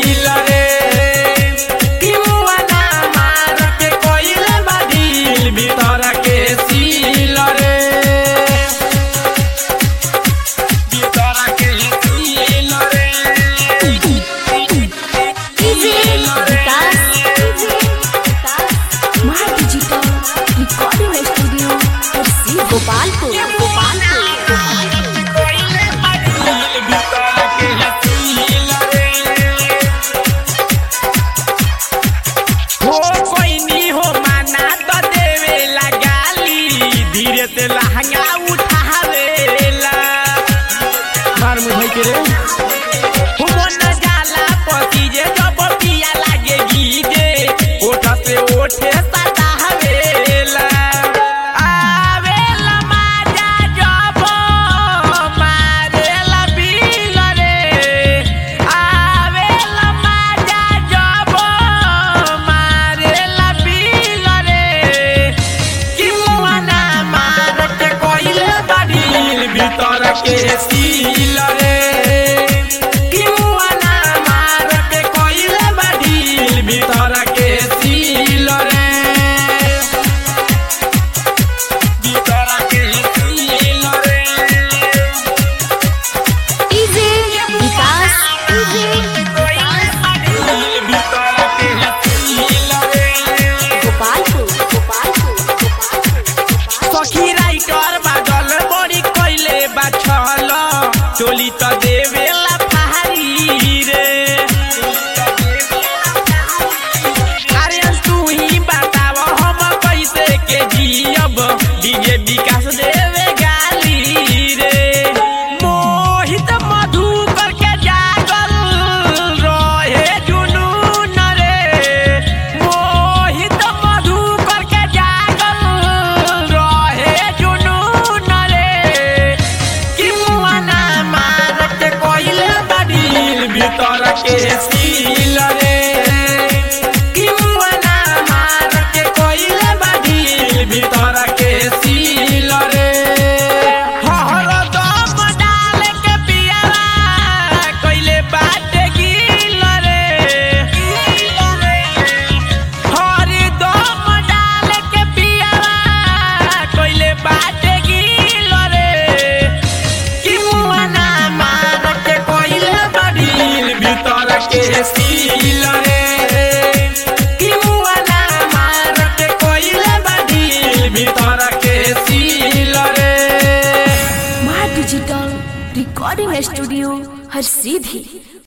सील रे किमुआना मार के कोइले बादिल भीतर के सील रे भीतर के सील रे रिकॉर्डिंग स्टूडियो गोपालपुर धीरे से लहंगा उठावेला मार मुझे के रे हो न जाला पति जे जब पिया लागे गीजे ओठ से ओठे सतावेला आवेला माजा जब मारेला बिल रे आवेला माजा जब मारेला बिल रे किमुआना भीतर के सील रे किमुआना मार के कोइले बादिल भीतर के सील रे भीतर के सील रे डीजे विकास भीतर के सील रे गोपालपुर सखी राइटर बादल बड़ी कोइले बाछल चोली त देवेला फारी रे अरे तू ही बताव हम कैसे के जियब डीजे विकास देवे गाली रे मोहित मधु करके जागल रहे जुनून रे मोहित मधु करके जागल रहे जुनून रे किमुआना मार के कोइले बादिल भीतर के सील रे किमुआना मार के कोइले बादिल भीतर के सील रे हर दम डाल के पियावा कोइले बाटे गिल रे हर दम डाल के पियावा कोइले बाटे गिल रे किमुआना मार के कोइले बादिल भीतर के सील रे किमुआना मार के कोइले बादिल भीतर के सील रे माँ डिजिटल रिकॉर्डिंग स्टूडियो हर सीधी।